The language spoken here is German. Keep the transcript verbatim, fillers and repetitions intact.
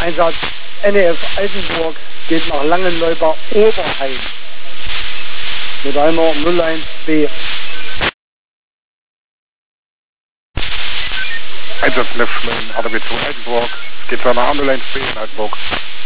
Einsatz N E F Altenburg geht nach Langenleuber-Oberheim. Mit einer null eins B. Einsatz Left H D B zwei Altenburg. Es geht für eine null eins B in Altenburg.